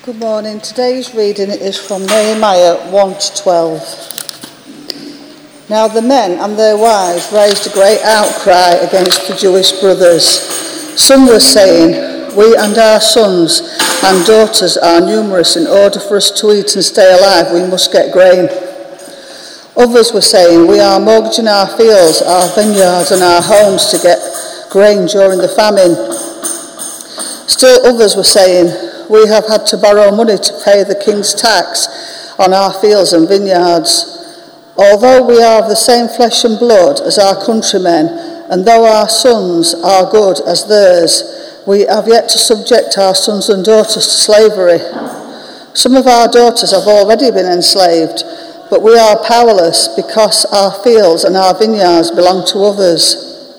Good morning. Today's reading is from Nehemiah 1-12. Now the men and their wives raised a great outcry against the Jewish brothers. Some were saying, "We and our sons and daughters are numerous. In order for us to eat and stay alive, we must get grain." Others were saying, "We are mortgaging our fields, our vineyards and our homes to get grain during the famine." Still others were saying, "We have had to borrow money to pay the king's tax on our fields and vineyards. Although we are of the same flesh and blood as our countrymen, and though our sons are good as theirs, we have yet to subject our sons and daughters to slavery. Some of our daughters have already been enslaved, but we are powerless because our fields and our vineyards belong to others."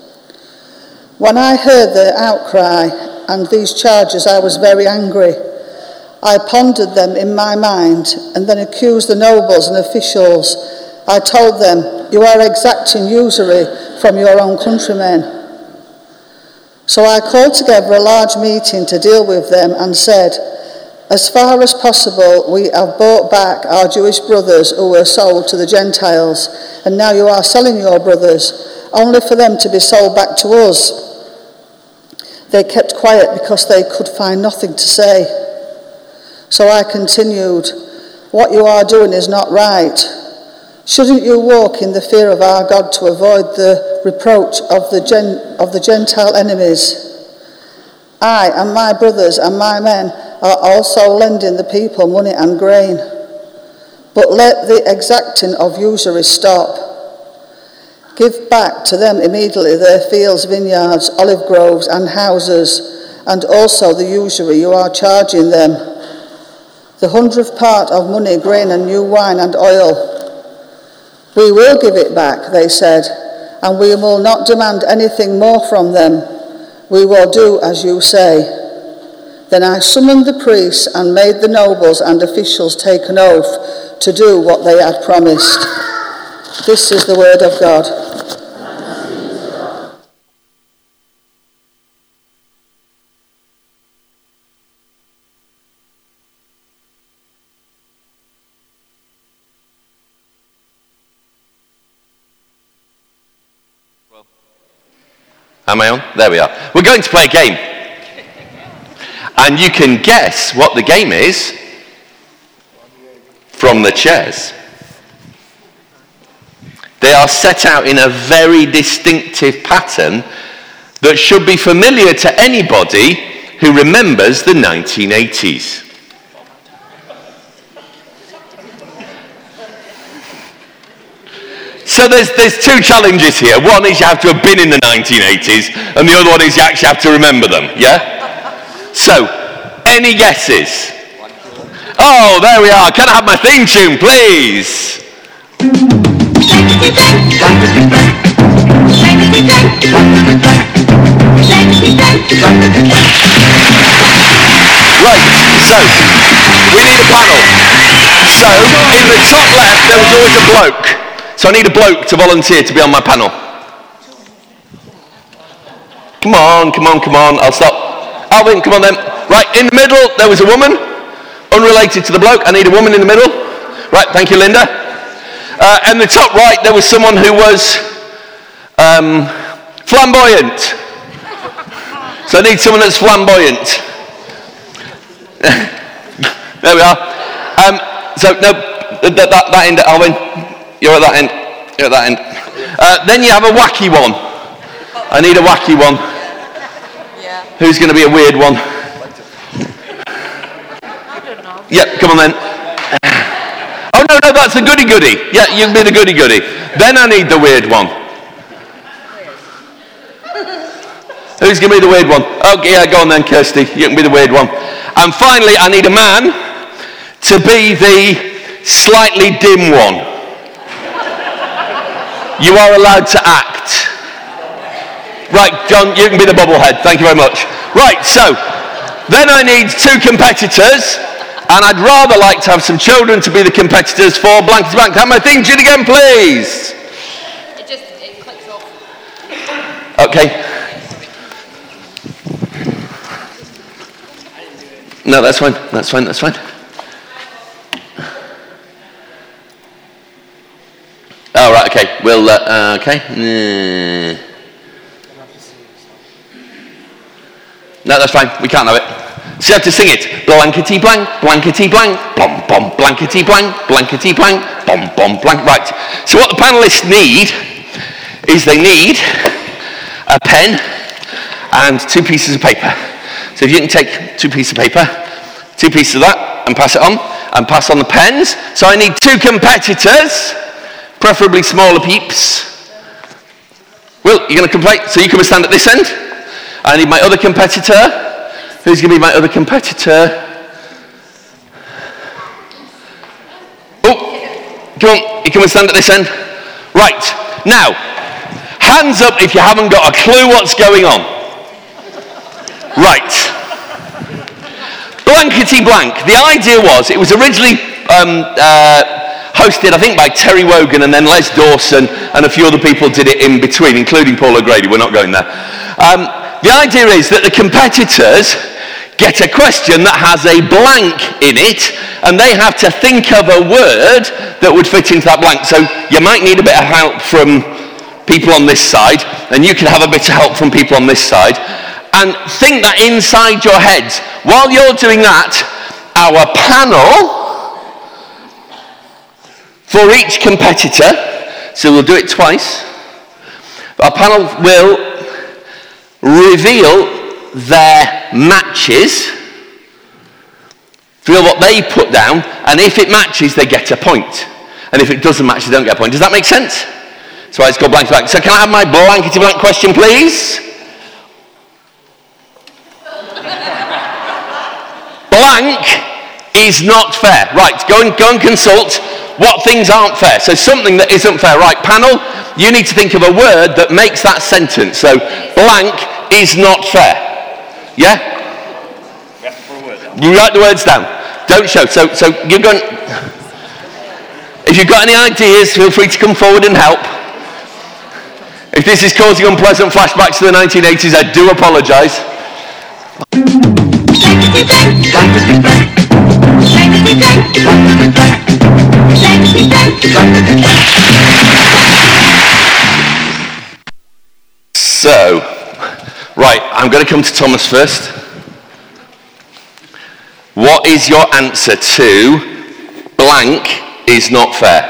When I heard their outcry and these charges, I was very angry. I pondered them in my mind and then accused the nobles and officials. I told them, "You are exacting usury from your own countrymen." So I called together a large meeting to deal with them and said, "As far as possible, we have bought back our Jewish brothers who were sold to the Gentiles, and now you are selling your brothers, only for them to be sold back to us." They kept quiet because they could find nothing to say. So I continued, "What you are doing is not right. Shouldn't you walk in the fear of our God to avoid the reproach of the Gentile enemies? I and my brothers and my men are also lending the people money and grain. But let the exacting of usury stop. Give back to them immediately their fields, vineyards, olive groves and houses, and also the usury you are charging them. The 100th part of money, grain and new wine and oil." "We will give it back," they said, "and we will not demand anything more from them. We will do as you say." Then I summoned the priests and made the nobles and officials take an oath to do what they had promised. This is the word of God. Am I on? There we are. We're going to play a game. And you can guess what the game is from the chairs. They are set out in a very distinctive pattern that should be familiar to anybody who remembers the 1980s. So there's two challenges here. One is you have to have been in the 1980s, and the other one is you actually have to remember them, yeah? So, any guesses? Oh, there we are. Can I have my theme tune, please? Right, so, we need a panel. So, in the top left, there was always a bloke. So I need a bloke to volunteer to be on my panel. Come on. I'll stop. Alvin, come on then. Right, in the middle, there was a woman. Unrelated to the bloke. I need a woman in the middle. Right, thank you, Linda. And the top right, there was someone who was flamboyant. So I need someone that's flamboyant. There we are. So, no, that end, Alvin. You're at that end. Then you have a wacky one. I need a wacky one. Yeah. Who's going to be a weird one? I don't know. Yeah, come on then. Oh, no, that's the goody-goody. Yeah, you can be the goody-goody. Then I need the weird one. Who's going to be the weird one? Okay, yeah, go on then, Kirsty. You can be the weird one. And finally, I need a man to be the slightly dim one. You are allowed to act. Right, John, you can be the bobblehead. Thank you very much. Right, so, then I need two competitors, and I'd rather like to have some children to be the competitors for Blankety Blank. Have my thing tuned again, please. It clicks off. Okay. No, that's fine. That's fine. That's fine. Oh, right, okay. We'll, okay. No, that's fine. We can't have it. So you have to sing it. Blankety blank, blankety blank, blom bom, blankety blank, blankety blank, bom bom blank. Right. So what the panelists need is they need a pen and 2 pieces of paper. So if you can take 2 pieces of paper, 2 pieces of that, and pass it on, and pass on the pens. So I need 2 competitors, preferably smaller peeps. Will, you're going to complete? So you come and stand at this end. I need my other competitor. Who's going to be my other competitor? Oh, come on, you come and stand at this end. Right, now, hands up if you haven't got a clue what's going on. Right. Blankety blank. The idea was, it was originally hosted, I think, by Terry Wogan, and then Les Dawson, and a few other people did it in between, including Paul O'Grady. We're not going there. The idea is that the competitors get a question that has a blank in it, and they have to think of a word that would fit into that blank. So you might need a bit of help from people on this side, and you can have a bit of help from people on this side. And think that inside your heads. While you're doing that, our panel, for each competitor, so we'll do it twice, our panel will reveal their matches, feel what they put down, and if it matches, they get a point. And if it doesn't match, they don't get a point. Does that make sense? So it's called blank blank. So can I have my blankety blank question, please? Blank is not fair. Right, go and consult what things aren't fair. So something that isn't fair. Right, panel, you need to think of a word that makes that sentence. So blank is not fair. Yeah? You write the words down. Don't show. So you're going. If you've got any ideas, feel free to come forward and help. If this is causing unpleasant flashbacks to the 1980s, I do apologise. So, right, I'm going to come to Thomas first. What is your answer to blank is not fair?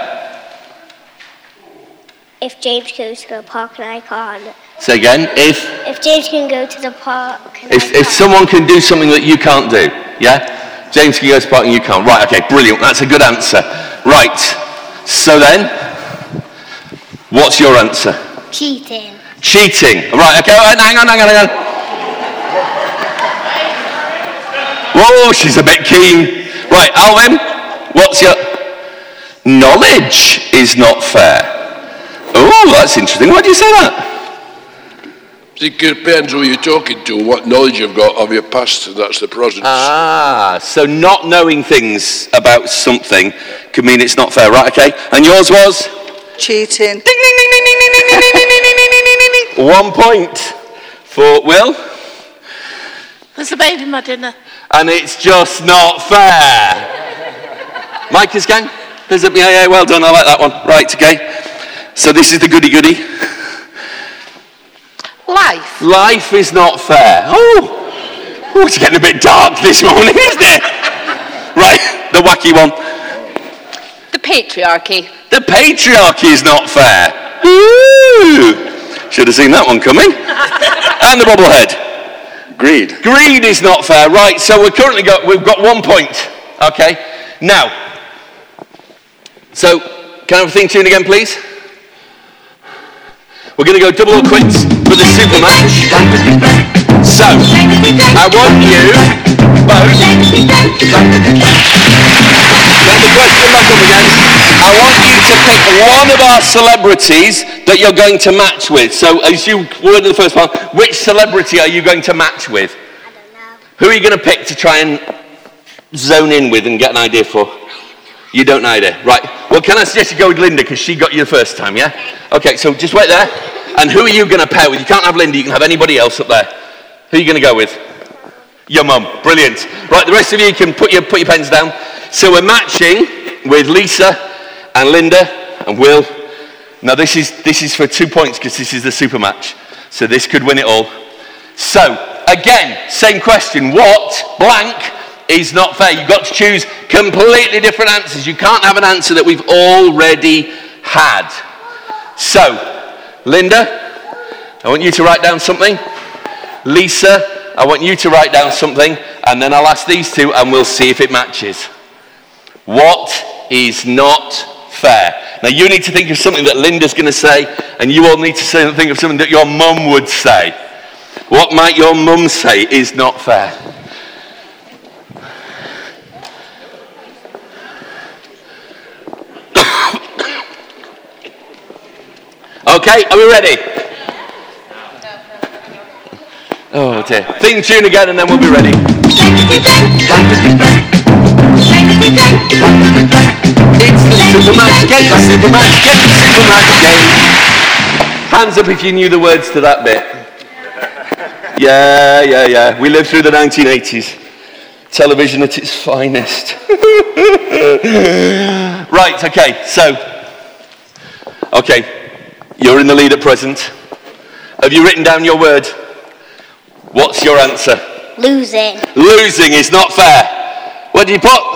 If James goes to the park and I can't. Say again, if James can go to the park and if someone can do something that you can't do, yeah? James can go to the park and you can't. Right, okay, brilliant, that's a good answer. Right, so then, what's your answer? Cheating. Cheating. Right, okay, hang on. Whoa, she's a bit keen. Right, Alvin, what's your... Knowledge is not fair. Oh, that's interesting. Why do you say that? It depends who you're talking to, what knowledge you've got of your past, and that's the present. Ah, so not knowing things about something could mean it's not fair. Right, okay. And yours was? Cheating. Ding, ding, ding, ding, ding, ding, ding, ding, ding, ding, ding, ding. 1 point for Will. There's a baby in my dinner. And it's just not fair. Micah's gang? There's a, yeah, well done, I like that one. Right, okay. So this is the goody-goody. Life is not fair. Oh, it's getting a bit dark this morning, isn't it? Right, the wacky one. The patriarchy. The patriarchy is not fair. Ooh. Should have seen that one coming. And the bobblehead. Greed is not fair. Right, so we've got 1 point. Okay, now, so can I have a theme tune again, please? We're going to go double or quits for the super match. So, I want you both. Let the question back up again. I want you to pick one of our celebrities that you're going to match with. So, as you were in the first one, which celebrity are you going to match with? I don't know. Who are you going to pick to try and zone in with and get an idea for? You don't know idea. Right. Well, can I suggest you go with Linda because she got you the first time, yeah? Okay, so just wait there. And who are you going to pair with? You can't have Linda, you can have anybody else up there. Who are you going to go with? Your mum. Brilliant. Right, the rest of you can put your pens down. So we're matching with Lisa and Linda and Will. Now this is for 2 points because this is the super match. So this could win it all. So, again, same question. What blank is not fair? You've got to choose completely different answers. You can't have an answer that we've already had. So, Linda, I want you to write down something. Lisa, I want you to write down something. And then I'll ask these two and we'll see if it matches. What is not fair? Now you need to think of something that Linda's going to say, and you all need to think of something that your mum would say. What might your mum say is not fair? Okay, are we ready? Oh dear. Theme tune again and then we'll be ready. It's the Supermatch game, Supermatch game. Hands up if you knew the words to that bit. Yeah. We lived through the 1980s. Television at its finest. Right, okay, you're in the lead at present. Have you written down your word? What's your answer? Losing. Losing is not fair. What did you put?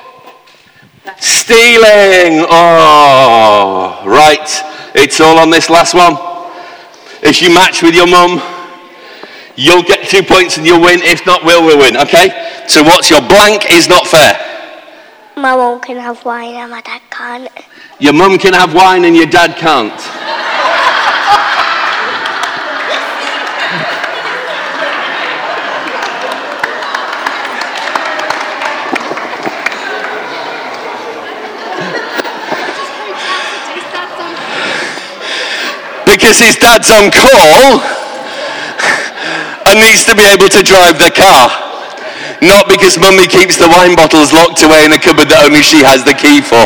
Stealing. Oh, right. It's all on this last one. If you match with your mum, you'll get 2 points and you'll win. If not, Will win. Okay? So what's your blank is not fair? My mum can have wine and my dad can't. Your mum can have wine and your dad can't. Because his dad's on call and needs to be able to drive the car. Not because mummy keeps the wine bottles locked away in a cupboard that only she has the key for.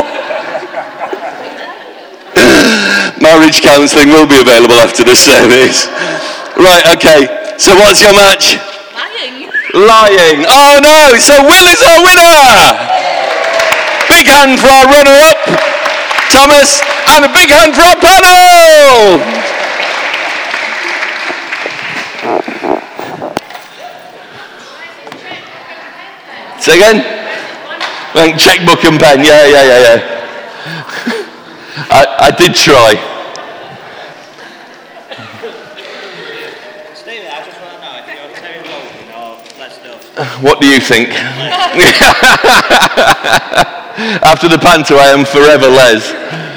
Marriage counselling will be available after the service. Right, okay. So what's your match? Lying. Oh no, so Will is our winner! Big hand for our runner-up, Thomas, and a big hand for our panel! Say again? Checkbook and pen, yeah. I did try. Steve, I just want to know if you're Terry Bolton or Les Duff. What do you think? After the panto, I am forever Les.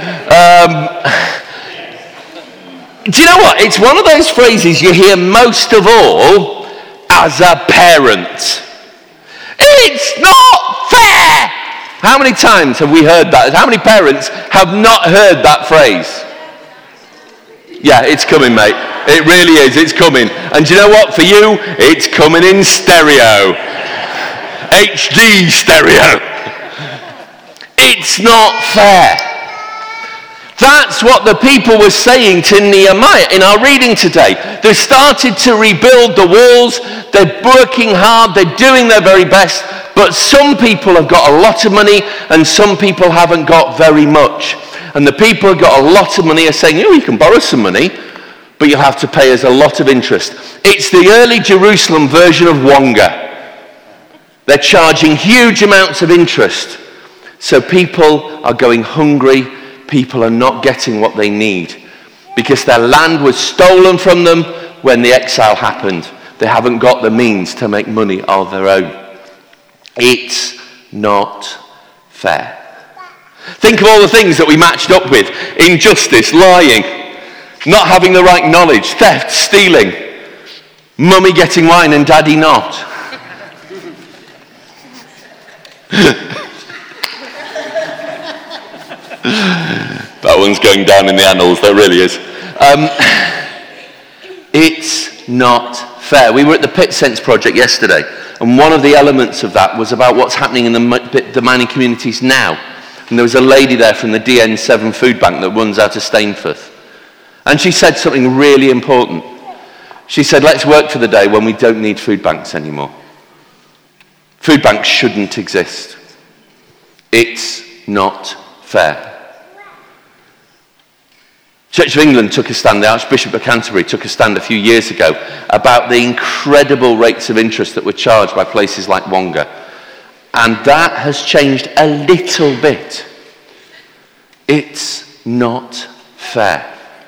Do you know what? It's one of those phrases you hear most of all as a parent. It's not fair! How many times have we heard that? How many parents have not heard that phrase? Yeah, it's coming, mate. It really is. It's coming. And do you know what? For you, it's coming in stereo. HD stereo. It's not fair. That's what the people were saying to Nehemiah in our reading today. They've started to rebuild the walls. They're working hard. They're doing their very best. But some people have got a lot of money and some people haven't got very much. And the people who've got a lot of money are saying, you can borrow some money, but you'll have to pay us a lot of interest. It's the early Jerusalem version of Wonga. They're charging huge amounts of interest. So people are going hungry. People are not getting what they need because their land was stolen from them when the exile happened. They haven't got the means to make money of their own. It's not fair. Think of all the things that we matched up with. Injustice, lying, not having the right knowledge, theft, stealing, mummy getting wine and daddy not. That one's going down in the annals, there really is. It's not fair. We were at the Pit Sense project yesterday, and one of the elements of that was about what's happening in the mining communities now. And there was a lady there from the DN7 food bank that runs out of Stainforth. And she said something really important. She said, let's work for the day when we don't need food banks anymore. Food banks shouldn't exist. It's not fair. Church of England took a stand, the Archbishop of Canterbury took a stand a few years ago about the incredible rates of interest that were charged by places like Wonga. And that has changed a little bit. It's not fair.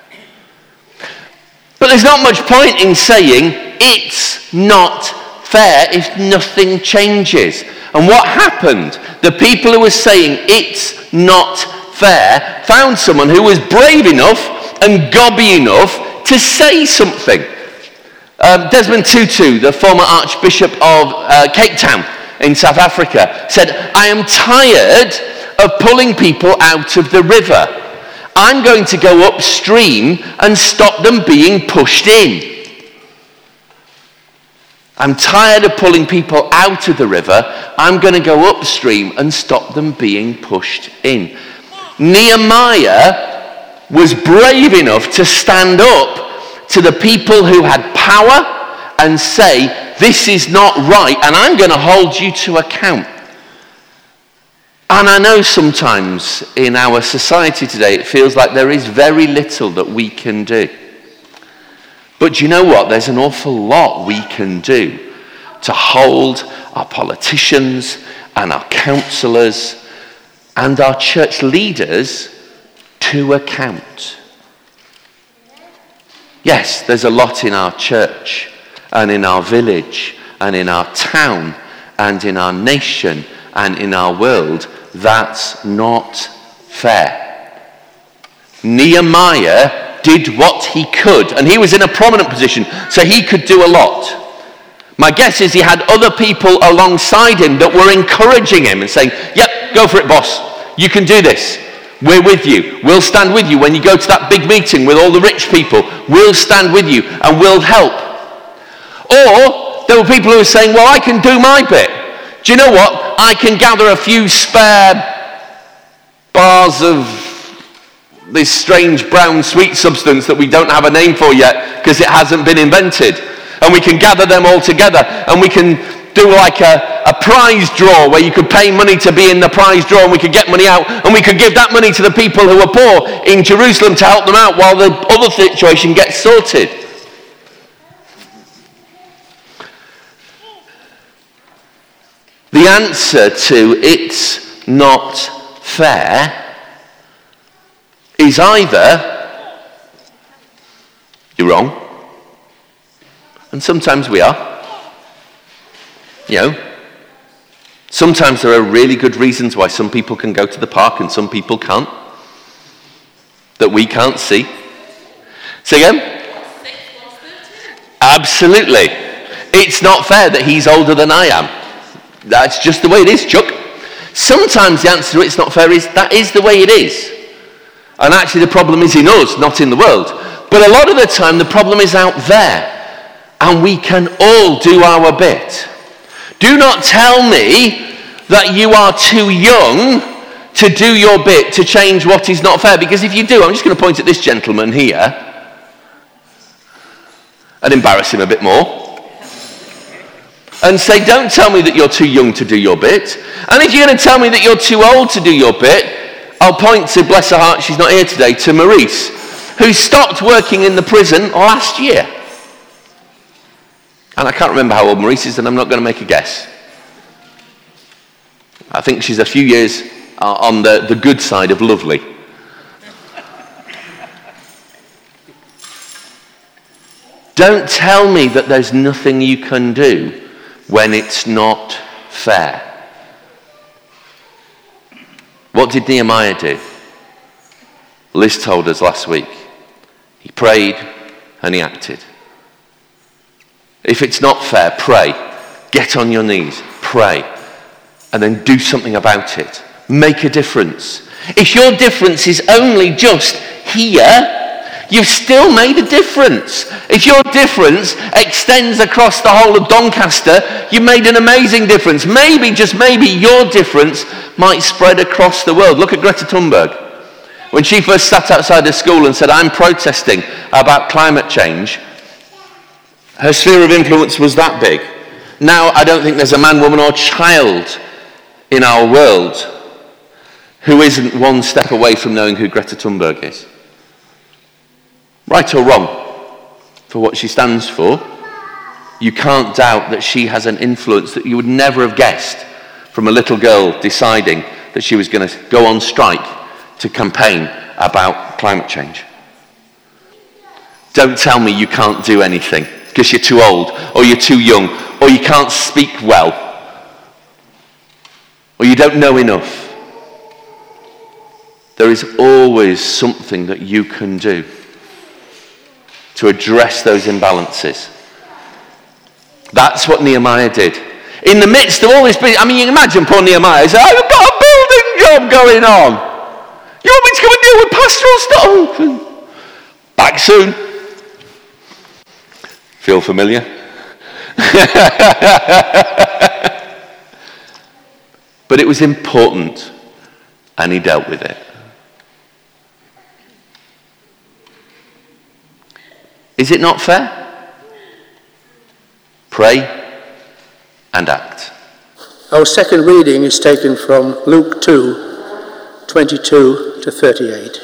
But there's not much point in saying it's not fair if nothing changes. And what happened? The people who were saying it's not fair found someone who was brave enough and gobby enough to say something. Desmond Tutu, the former Archbishop of Cape Town in South Africa, said, "I am tired of pulling people out of the river. I'm going to go upstream and stop them being pushed in. I'm tired of pulling people out of the river. I'm going to go upstream and stop them being pushed in." Nehemiah was brave enough to stand up to the people who had power and say, "This is not right, and I'm going to hold you to account." And I know sometimes in our society today it feels like there is very little that we can do. But do you know what? There's an awful lot we can do to hold our politicians and our councillors and our church leaders to account. Yes, there's a lot in our church and in our village and in our town and in our nation and in our world that's not fair. Nehemiah did what he could, and he was in a prominent position, so he could do a lot. My guess is he had other people alongside him that were encouraging him and saying, "Yep, go for it, boss. You can do this. We're with you. We'll stand with you when you go to that big meeting with all the rich people. We'll stand with you and we'll help." Or there were people who were saying, "Well, I can do my bit. Do you know what? I can gather a few spare bars of this strange brown sweet substance that we don't have a name for yet because it hasn't been invented. And we can gather them all together and we can do like a prize draw where you could pay money to be in the prize draw, and we could get money out and we could give that money to the people who are poor in Jerusalem to help them out while the other situation gets sorted." The answer to "it's not fair" is either you're wrong, and sometimes we are. You know, sometimes there are really good reasons why some people can go to the park and some people can't, that we can't see. Say again? Absolutely. It's not fair that he's older than I am. That's just the way it is, Chuck. Sometimes the answer to "it's not fair" is that is the way it is. And actually the problem is in us, not in the world. But a lot of the time the problem is out there. And we can all do our bit. Do not tell me that you are too young to do your bit to change what is not fair. Because if you do, I'm just going to point at this gentleman here and embarrass him a bit more. And say, don't tell me that you're too young to do your bit. And if you're going to tell me that you're too old to do your bit, I'll point to, bless her heart, she's not here today, to Maurice, who stopped working in the prison last year. And I can't remember how old Maurice is, and I'm not going to make a guess. I think she's a few years on the good side of lovely. Don't tell me that there's nothing you can do when it's not fair. What did Nehemiah do? Liz told us last week. He prayed and he acted. If it's not fair, pray. Get on your knees, pray, and then do something about it. Make a difference. If your difference is only just here, you've still made a difference. If your difference extends across the whole of Doncaster, you've made an amazing difference. Maybe, just maybe, your difference might spread across the world. Look at Greta Thunberg. When she first sat outside her school and said, "I'm protesting about climate change," her sphere of influence was that big. Now, I don't think there's a man, woman, or child in our world who isn't one step away from knowing who Greta Thunberg is. Right or wrong for what she stands for, you can't doubt that she has an influence that you would never have guessed from a little girl deciding that she was going to go on strike to campaign about climate change. Don't tell me you can't do anything because you're too old, or you're too young, or you can't speak well, or you don't know enough. There is always something that you can do to address those imbalances. That's what Nehemiah did. In the midst of all this, you can imagine poor Nehemiah. He said, I've got a building job going on. You want me to come and deal with pastoral stuff? Back soon. Feel familiar? But it was important, and he dealt with it. Is it not fair? Pray and act. Our second reading is taken from Luke 2, 22 to 38.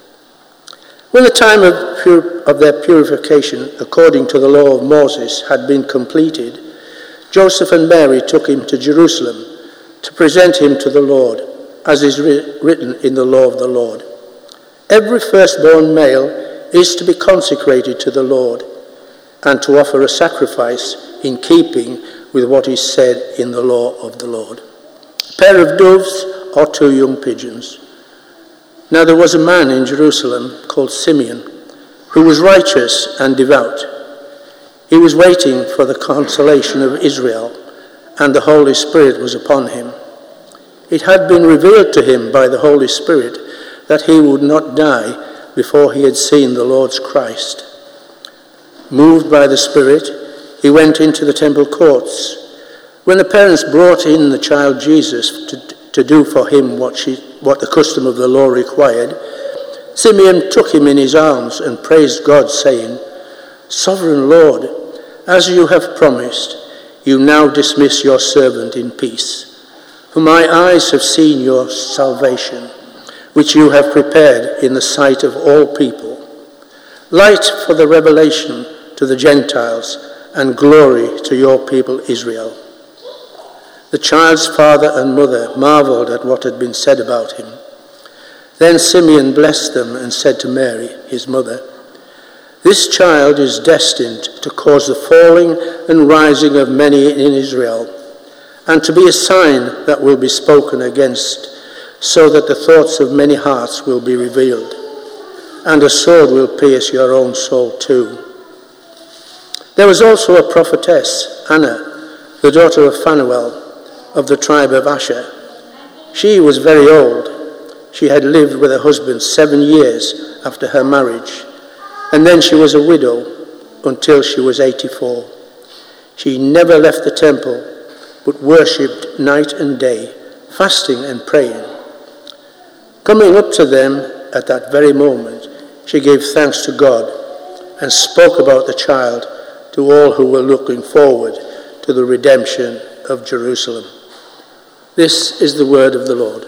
When the time of their purification, according to the law of Moses, had been completed, Joseph and Mary took him to Jerusalem to present him to the Lord, as is written in the law of the Lord. Every firstborn male is to be consecrated to the Lord, and to offer a sacrifice in keeping with what is said in the law of the Lord. A pair of doves or 2 young pigeons. Now there was a man in Jerusalem called Simeon, who was righteous and devout. He was waiting for the consolation of Israel, and the Holy Spirit was upon him. It had been revealed to him by the Holy Spirit that he would not die before he had seen the Lord's Christ. Moved by the Spirit, he went into the temple courts. When the parents brought in the child Jesus to do for him what the custom of the law required, Simeon took him in his arms and praised God, saying, Sovereign Lord, as you have promised, you now dismiss your servant in peace. For my eyes have seen your salvation, which you have prepared in the sight of all people, light for the revelation to the Gentiles and glory to your people Israel. The child's father and mother marveled at what had been said about him. Then Simeon blessed them and said to Mary, his mother, This child is destined to cause the falling and rising of many in Israel, and to be a sign that will be spoken against, so that the thoughts of many hearts will be revealed, and a sword will pierce your own soul too. There was also a prophetess, Anna, the daughter of Phanuel, of the tribe of Asher. She was very old. She had lived with her husband 7 years after her marriage, and then she was a widow until she was 84. She never left the temple, but worshipped night and day, fasting and praying. Coming up to them at that very moment, she gave thanks to God and spoke about the child to all who were looking forward to the redemption of Jerusalem. This is the word of the Lord.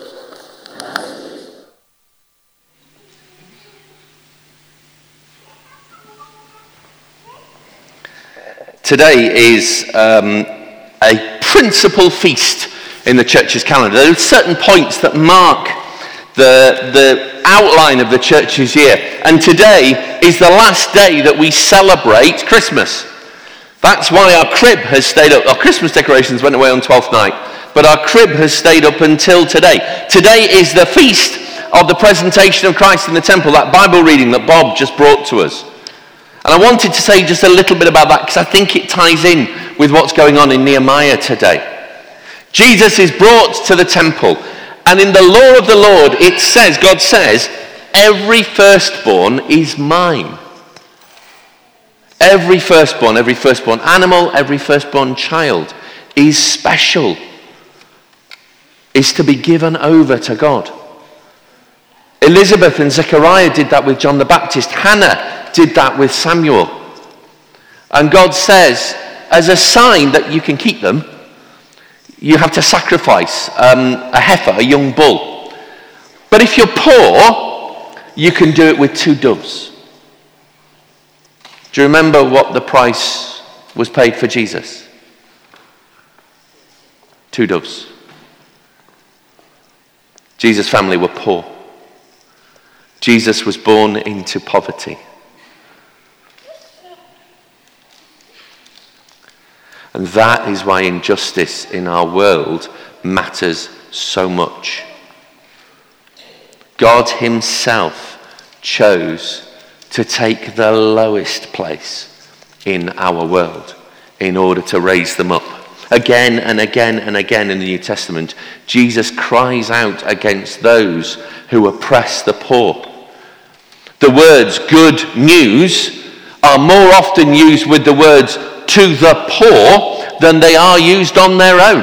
Today is a principal feast in the church's calendar. There are certain points that mark the outline of the church's year. And today is the last day that we celebrate Christmas. That's why our crib has stayed up. Our Christmas decorations went away on 12th night, but our crib has stayed up until today. Today is the feast of the presentation of Christ in the temple, that Bible reading that Bob just brought to us. And I wanted to say just a little bit about that because I think it ties in with what's going on in Nehemiah today. Jesus is brought to the temple, and in the law of the Lord it says, God says, every firstborn is mine. Every firstborn animal, every firstborn child is special, is to be given over to God. Elizabeth and Zechariah did that with John the Baptist. Hannah did that with Samuel. And God says, as a sign that you can keep them, you have to sacrifice a heifer, a young bull. But if you're poor, you can do it with 2 doves. Do you remember what the price was paid for Jesus? 2 doves. Jesus' family were poor. Jesus was born into poverty. And that is why injustice in our world matters so much. God himself chose to take the lowest place in our world in order to raise them up. Again and again and again in the New Testament, Jesus cries out against those who oppress the poor. The words good news are more often used with the words to the poor than they are used on their own.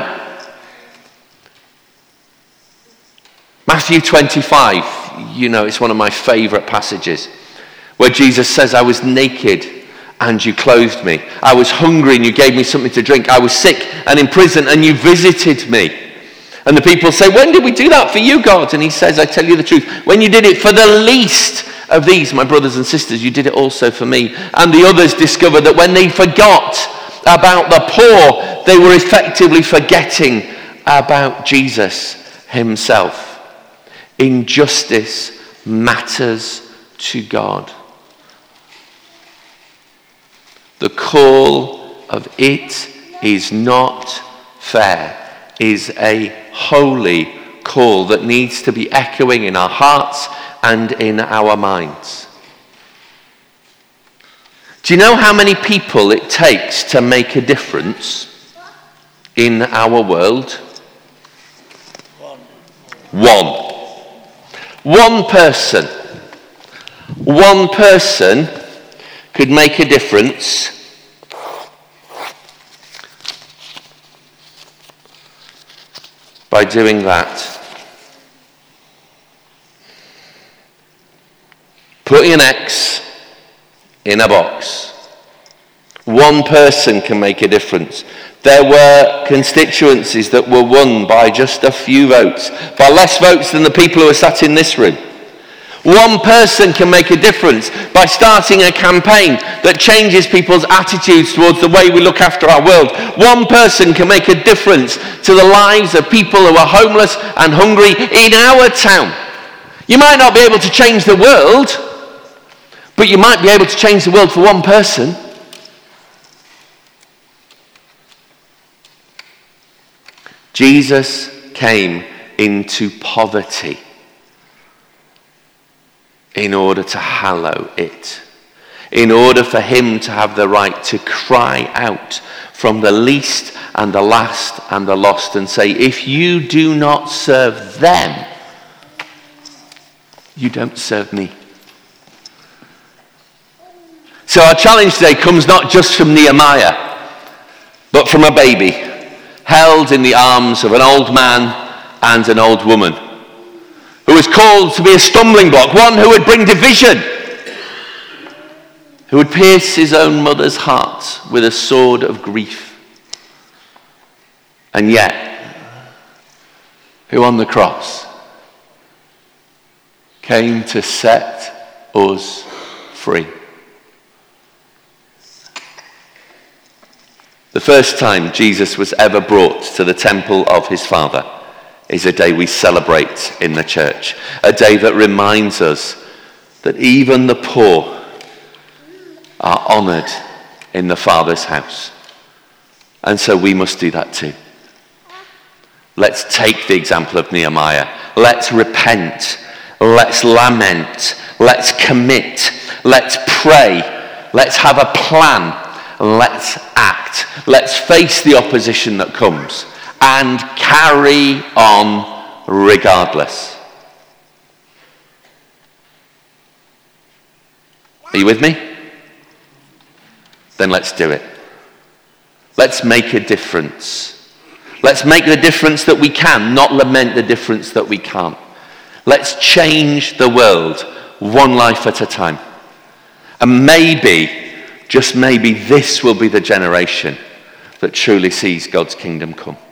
Matthew 25, it's one of my favourite passages, where Jesus says, I was naked and you clothed me. I was hungry and you gave me something to drink. I was sick and in prison and you visited me. And the people say, when did we do that for you, God? And he says, I tell you the truth, when you did it for the least of these, my brothers and sisters, you did it also for me. And the others discovered that when they forgot about the poor, they were effectively forgetting about Jesus himself. Injustice matters to God. The call of it is not fair is a holy call that needs to be echoing in our hearts and in our minds. Do you know how many people it takes to make a difference in our world? One person. One person could make a difference by doing that. Putting an X in a box. One person can make a difference. There were constituencies that were won by just a few votes, by less votes than the people who are sat in this room. One person can make a difference by starting a campaign that changes people's attitudes towards the way we look after our world. One person can make a difference to the lives of people who are homeless and hungry in our town. You might not be able to change the world, but you might be able to change the world for one person. Jesus came into poverty in order to hallow it, in order for him to have the right to cry out from the least and the last and the lost and say, if you do not serve them, you don't serve me. So our challenge today comes not just from Nehemiah, but from a baby held in the arms of an old man and an old woman, who was called to be a stumbling block, one who would bring division, who would pierce his own mother's heart with a sword of grief, and yet who on the cross came to set us free. The first time Jesus was ever brought to the temple of his Father is a day we celebrate in the church, a day that reminds us that even the poor are honoured in the Father's house. And so we must do that too. Let's take the example of Nehemiah. Let's repent. Let's lament. Let's commit. Let's pray. Let's have a plan. Let's act. Let's face the opposition that comes and carry on regardless. Are you with me? Then let's do it. Let's make a difference. Let's make the difference that we can, not lament the difference that we can't. Let's change the world one life at a time. And maybe, just maybe, this will be the generation that truly sees God's kingdom come.